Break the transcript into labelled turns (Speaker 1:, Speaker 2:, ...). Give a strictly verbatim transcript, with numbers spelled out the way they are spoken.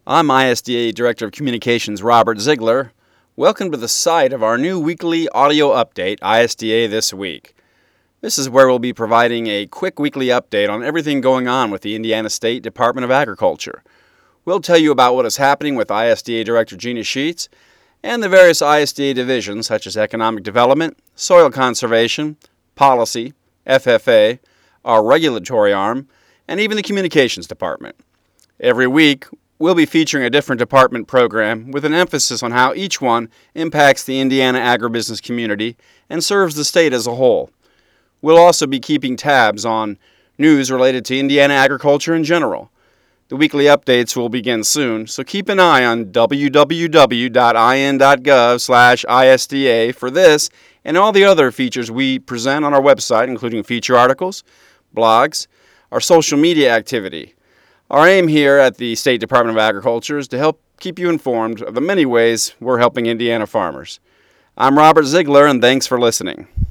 Speaker 1: I'm I S D A Director of Communications Robert Ziegler. Welcome to the site of our new weekly audio update, I S D A This Week. This is where we'll be providing a quick weekly update on everything going on with the Indiana State Department of Agriculture. We'll tell you about what is happening with I S D A Director Gina Sheets and the various I S D A divisions such as Economic Development, Soil Conservation, Policy, F F A, our regulatory arm, and even the Communications Department. Every week, we'll be featuring a different department program with an emphasis on how each one impacts the Indiana agribusiness community and serves the state as a whole. We'll also be keeping tabs on news related to Indiana agriculture in general. The weekly updates will begin soon, so keep an eye on w w w dot i n dot gov slash I S D A for this and all the other features we present on our website, including feature articles, blogs, our social media activity. Our aim here at the State Department of Agriculture is to help keep you informed of the many ways we're helping Indiana farmers. I'm Robert Ziegler, and thanks for listening.